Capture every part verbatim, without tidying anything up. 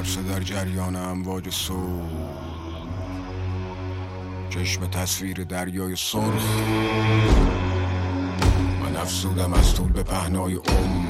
ترس در جریان امواج صبح، چشم تصویر دریای سرخ. من افزودم از طول به پهنای عمر،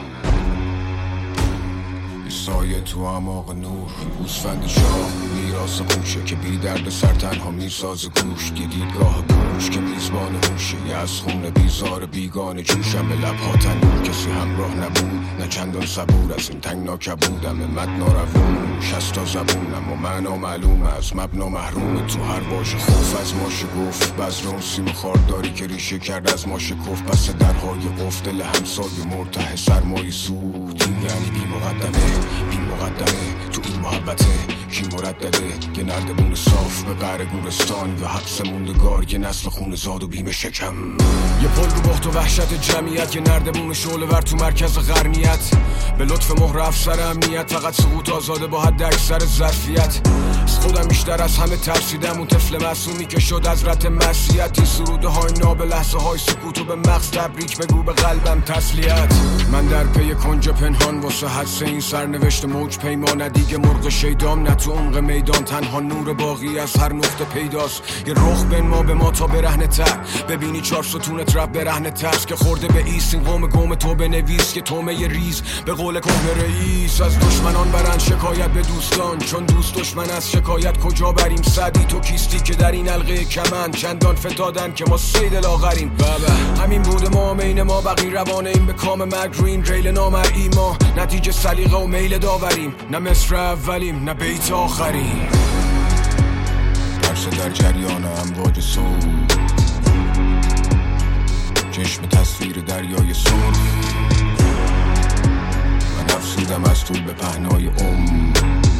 سایه تو اعماق نور. گوسفند شاه میراث خوشه که بی درد سر تنها میساز گوش. دیدگاه گوش که میزبان هوشه، یه از خون بیزار بیگانه جوشم به لبها تنور. کسی همراه نبود نه چندان صبور، از این تنگنا کبودم مد ناروون. شست تا زبونم و معنا معلوم از مبنا محروم. تو هر واژه خوف از ماشه گفت، بذر اون سیم خارداری که ریشه کرد از ماشه کف. پس درهای قفل دل همسایه مرتاح سرمایه سود. این یعنی بی مقدمه بی مقدمه تو این محبته کی مردده. یه نردبون صاف به قعر گورستان یا حبس موندگار، یه نسل خون زاد و بیم شکم. یه پل رو بخت و وحشت جمعیت، یه نردبون شعله ور تو مرکز غرنیت. به لطف مهر افسر امنیت، فقط سقوط آزاده با حد اکثر ظرفیت. از خودم بیشتر از همه ترسیدم، اون طفل معصومی که شد از رت معصیت. این سروده های ناب لحظه های سکوت و به مغز تبریک بگو، به قلبم تسلیت. من در پی کنج پنهان واسه حدس این سرنوشت موج پیمان. دیگه مرغ شیدام نه تو عمق میدان، تنها نور باقی از هر نقطه پیداست. یه رخ بین ما به ما تا برهنه تر، ببینی چار ستون ترپ برهنه ترس که خورده به ایست. این قوم گم تو بنویس که تومه ریز به قول کهنه رئیس. از دشمنان برن شکایت به دوستان، چون دوست دشمن از شکایت کجا بریم. سعدی تو کیستی که در این حلقه کمند چندان فتادن که ما سید لاغریم. بابا همین بود ما مین ما بقی روانه این به کام مرگ رو این ریل نامرئی. ما نتیجه سلیقه و میل داوریم، نه مصر اولیم نه بیت آخریم. ترس در جریان امواج صبح، چشم تصویر دریای سرخ. من افزودم از طول به پهنای عمر،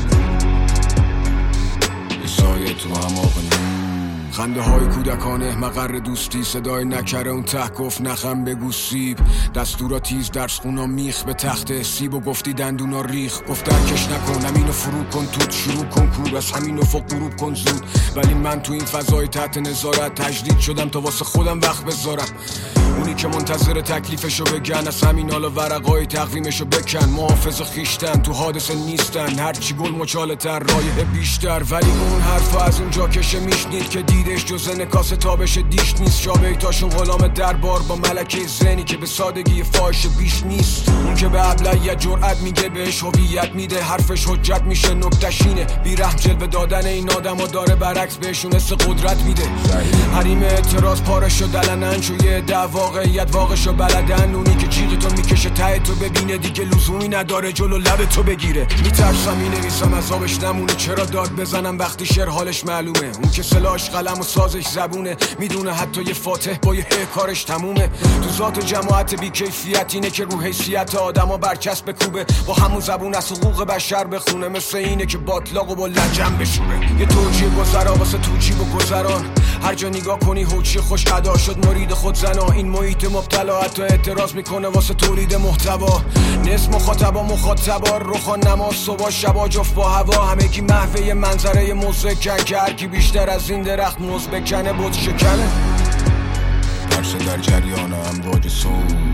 یه سایه تو اعماق نور. خنده های کودکانه مقر دوستی، صدای نکره اون ته گفت نخم بگو سیب. دستورا تیز درس خونا میخ به تخت سیب و گفتی دندونا ریخ. گفت درکش نکن همینو فرو کن توت شروع کن کور، از همینو فوق غروب کن زود. ولی من تو این فضای تحت نظارت تجدید شدم تا واسه خودم وقت بذارم. اونی که منتظر تکلیفشو بگن، از همین حالا ورقای تقویمشو بکن. محافظ خیشتن تو حادثه نیستن، هرچی گل مچاله تر رایه بیشتر. ولی اون حرفا از اونجا کشه میشنید که دیدش جز نکاس تابش دیش نیست. شابیتاشون غلام دربار با ملکه زنی که به سادگی فاحش بیش نیست. اون که به ابلهیت جرأت میگه بهش هویت میده، حرفش حجت میشه نکته‌ش اینه. بی رحم جلوه دادن این آدما داره برعکس بهشون حس قدرت میده. حریم اعتراض پارش و دلنن چوی دعوا واقعیت واقعشو بلدن. اونی که جیغ تو میکشه ته تو ببینه دیگه لزومی نداره جلو لب تو بگیره. میترسم مینویسم عذابش نمونه، چرا داد بزنم وقتی شعر حالش معلومه. اون که سلاش قلم و سازش زبونه، میدونه حتی یه فاتح با یه کارش تمومه. تو ذات جماعت بی کیفیت اینه که رو حیثیت آدما برچسب بکوبه، با همون زبون از حقوق بشر بخونه. مثل اینه که باطلاق و با لجن بشوره. یه توجیه گذرا واسه توجیب و گذران، هر جا نگاه کنی هوچی خوش ادا شد مرید خود زنا. این محیط مبتلا حتی اعتراض میکنه واسه تولید محتوا. نصف مخاطبا مخاطبا روخان نماز صبح شبا جفت با هوا. همگی محوه منظره مزکن که هرکی بیشتر از این درخت موز بکنه بود شکنه. ترس در جریان امواج صبح،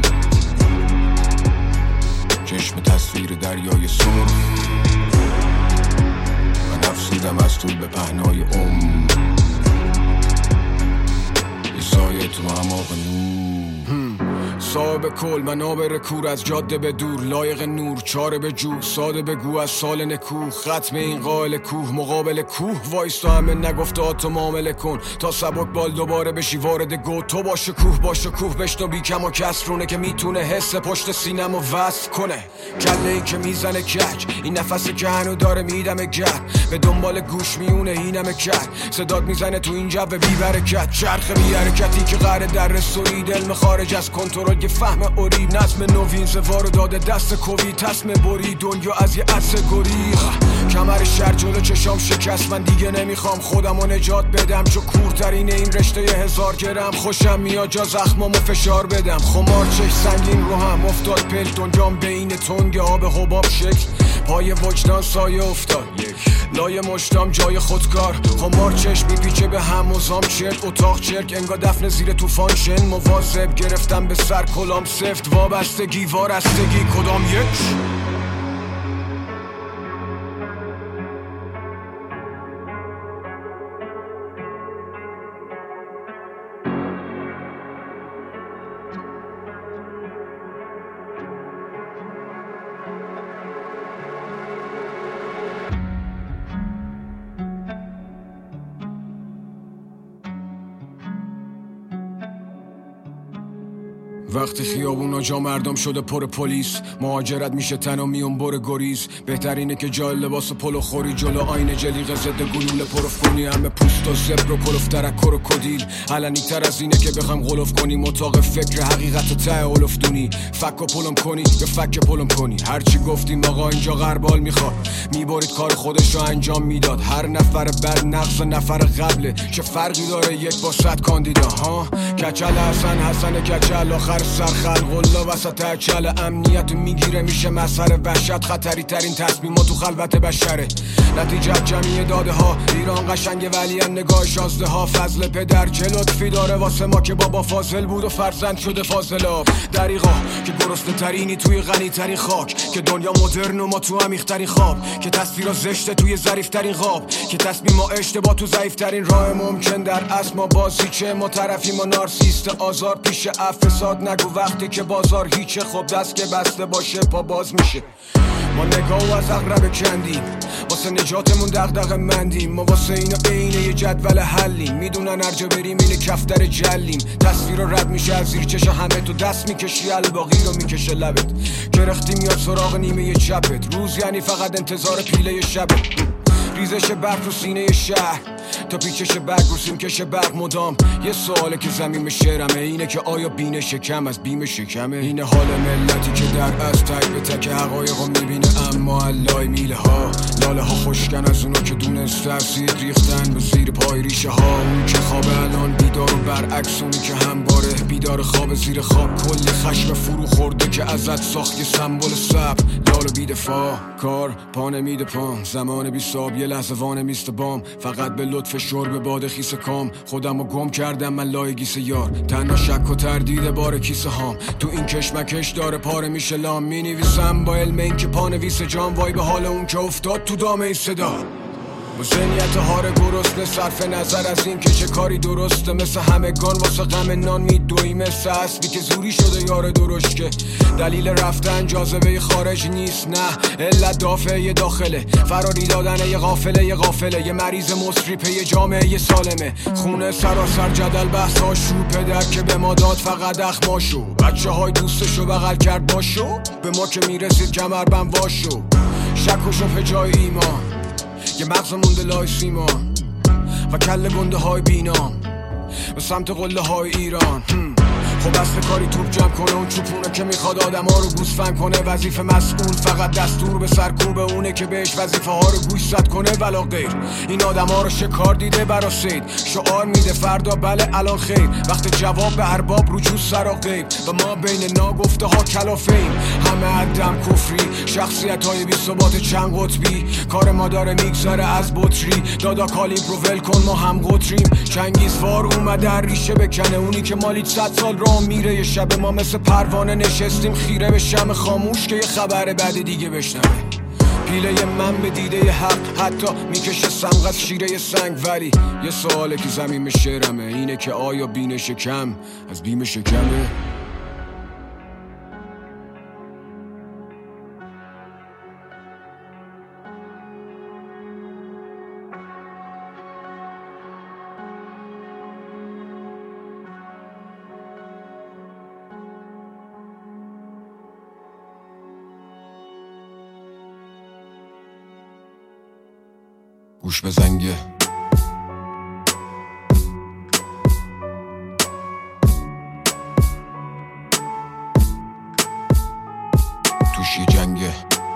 چشم تصویر دریای سرخ. من افزودم از طول به پهنای عمر، یه سایه تو اعماق نور. صاحب کل منابر کور، از جاده به دور لایق نور. چاره به جو ساده بگو از سال نکوه، ختم این قائل کوه مقابل کوه. وایستا همه نگفته تو معامله کن تا سبک بال دوباره بشی وارد گو. تو باشه کوه باشه کوه بشنو بی کم و کسرونه که میتونه حس پشت سینم و وصل کنه. کله ای که میزنه کج، این نفسی که هنو داره میدمه گرد. به دنبال گوش میونه اینمه کرد، صدات میزنه تو این جو بی برکت. چرخ بی حرکتی که قراره در رسوید، علم خارج از کنترل یه فهم اوریب. نظم نوین زوارو داده دست کوی، تصم بری دنیا از یه عطسه گریخ. کمر شر جلو چشام شکست، من دیگه نمیخوام خودمو نجات بدم. چو کورترین این رشته یه هزار گرم، خوشم میاد جا زخمامو فشار بدم. خمار چش سنگین رو هم افتاد پل، دنیام بین تنگ آب حباب شکل. پای وجدان سایه افتاد لای مشتام جای خودکار. خمار چشم میپیچه به هم مزام چرک، اتاق چرک انگا دفن زیر طوفان شن. مواظب گرفتم به سر کلام سفت، وابستگی وارستگی کدام یک. وقتی خیابونا جا مردم شده پر پلیس، مهاجرت میشه تنها میون بر گریز. بهترینه که جای لباس پلو خوری جلو آینه جلیقه ضد گلوله پروف کنی. همه پوست و زبر و کلوف ترکر و کدیل. علنی تر از اینه که بخوام غلوف کنی متاق فکر حقیقت ته اولفتونی. فک و پلم کنی یا فک پلم کنی. هرچی گفتیم آقا اینجا غربال میخواد، میبارید کار خودش رو انجام میداد. هر نفر بعد نقص نفر قبله، چه فرقی داره یک با صد کاندیدا ها. کچل حسن حسن کچل آخر سر خلق الله وسط اچل. امنیت میگیره میشه مسخره وحشت. خطری ترین تصمیم تو خلوت بشره. نتیجه جمعی داده ها. ایران قشنگ ولی هم نگاه شازده ها. فضل پدر چه لطفی داره واسه ما که بابا فاضل بود و فرزند شده فاضلاب. دریغا که گرسنه ترینی توی غنی ترین خاک، که دنیا مدرن و ما تو عمیق ترین خواب، که تصویرا زشته توی ظریف ترین خواب، که تصمیم ما اشتباه تو ضعیف ترین راه ممکن. در اصل ما بازی چه ما طرفی ما نارسیست آزار پیش افساد. نگو وقتی که بازار هیچه، خب دست که بسته باشه پا باز میشه. ما نگاه و از اقرب کندیم، واسه نجاتمون دغدغه مندیم. ما واسه اینا عینه یه جدول حلیم، میدونن هرجا بریم اینه کفتر جلیم. تصویر رد میشه از زیر چشم همه، تو دست میکشی الباقی رو میکشه لبت. گرختی میاد سراغ نیمه چپت، روز یعنی فقط انتظار پیله شبت. ریزش برق رو سینه شهر تا پیچش برق رو سیمکش برق مدام. یه سواله که زمین شعرمه، اینه که آیا بین شکم از بیم شکمه؟ اینه حال ملتی که در از تک به تک حقایق رو میبینه، اما علای میله ها لاله ها خوشکن از اونو که دونست اسید ریختن به زیر پای ریشه ها. اون که خواب الان بیدار و برعکس اونی که همباره بیدار خواب زیر خواب. کلی خشم فرو خورده که ازت ساخت یه سمبل صبر. لال و بیدفاع کار پا نمیده پام، زمان بی صاب یه لحظه وانه میست بام. فقط به لطف شرب باد خیس کام، خودم رو گم کردم من لای گیس یار. تنها شک و تردید بار کیسه هام، تو این کشمکش داره پاره میشه لام. می نویسم با علم این که پانویس جام، وای به حال اون که افتاد تو دام این صدا. با ذهنیت هار گرسنه صرف نظر از این که چه کاری درسته، مثل همگان واسه غم نان میدوی. مثل اسبی که زوری شده یار درشکه، دلیل رفتن جاذبه خارج نیست، نه علت دافعه داخله. فراری دادن یه غافله یه غافله، یه مریض مصری یه جامعه یه سالمه. خونه سراسر جدل بحث هاشو، پدر که به ما داد فقط اخماشو. بچه های دوستشو بغل کرد باشو، به ما که میرسید کمربند واشو. شک و شبه جای ایمان، یه مغز مونده لای سیما و کل گنده های بینام به سمت قله های ایران. خب اصل کاری توپ جمع کنه، اون چوپونه که میخواد آدم ها رو گوسفند کنه. وظیفه مسئول فقط دستور به سرکوب اونه که بهش وظیفه ها رو گوش زد کنه ولا غیر. این آدم ها رو شکار دیده برا سید، شعار میده فردا بله الان خیر. وقت جواب به ارباب رجوع سر و غیب، و ما بین ناگفته ها کلافیم. همه عدم کفری، شخصیت های بی ثبات چند قطبی. کار ما داره میگذره از بطری، دادا کالیبر رو ول کن ما هم قطریم. چنگیزوار اومده ریشه بکنه، اونی که مالیت صد سال راه میره. یه شب ما مثل پروانه نشستیم خیره به شم خاموش که یه خبر بعد دیگه بشنوه. پیله من به دیده حق حتی میکشه سمغ از شیره سنگ. ولی یه سواله که زمین شعرمه، اینه که آیا بین شکم از بیم شکمه؟ گوش به زنگه توش یه جنگه،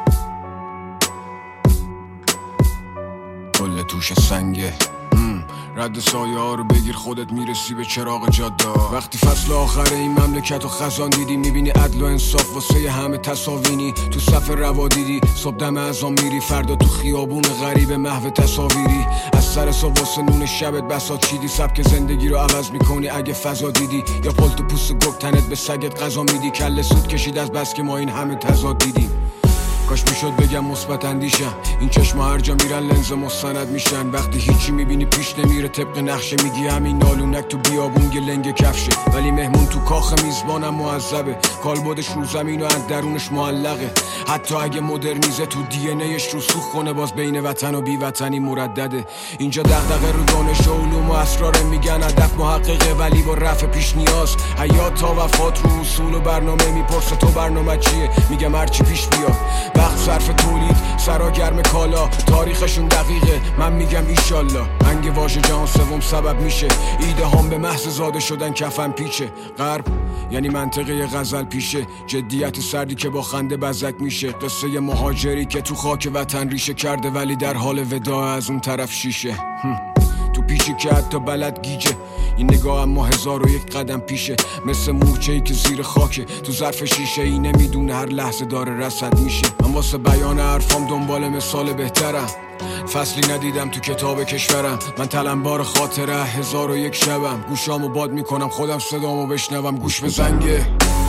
کل توش سنگه. رد سایه ها رو بگیر خودت میرسی به چراغ جاده. وقتی فصل آخر این مملکت و خزان دیدی، میبینی عدل و انصاف واسه همه تصاوینی. تو صف روا دیدی صبح دم ازان میری، فردا تو خیابون غریب محو تصاویری. از سر صبح واسه نون شبت بساط چیدی، سبک زندگی رو عوض میکنی اگه فضا دیدی. یا پلت و پوست گک تنت به سگت غذا میدی. کله سود کشید از بس که ما این همه تضاد دیدیم. کاش میشد بگم مثبت اندیشم. این چشم هر جا میرن لنز مستند میشن. وقتی هیچی میبینی پیش نمیره طبق نقشه، میگی همین نالونک تو بیابون گلنگ کفشه. ولی مهمون تو کاخ میزبانم معذبه، کالبدش رو زمین و از درونش معلقه. حتی اگه مدرنیزه تو دی ان ایش رو سوخ کنه، باز بین وطن و بی وطنی مردده. اینجا دغدغه رو دانش و علوم و اسرار، میگن هدف محققه ولی با رفع پیش نیاز. حیات تا وفات رو اصول و برنامه، میپرسه تو برنامه چیه؟ میگم هرچی پیش بیاد. وقت صرف تولید، سرا گرم کالا، تاریخشون دقیقه، من میگم ایشالله. انگ واژه جهان سوم سبب میشه ایده هم به محض زاده شدن کفن پیچه. غرب یعنی منطقه غزل پیشه، جدیت سردی که با خنده بزک میشه. قصه مهاجری که تو خاک وطن ریشه کرده ولی در حال وداع از اون طرف شیشه. تو پیشی که حتی بلد گیجه، این نگاه اما هزار و یک قدم پیشه. مثل مورچه‌ای که زیر خاکه تو ظرف شیشه ای، نمیدونه هر لحظه داره رصد میشه. من واسه بیان حرفام دنبال مثال بهترم، فصلی ندیدم تو کتاب کشورم. من تلمبار خاطره هزار و یک شبم، گوشامو باد میکنم خودم صدامو بشنوم. گوش به زنگه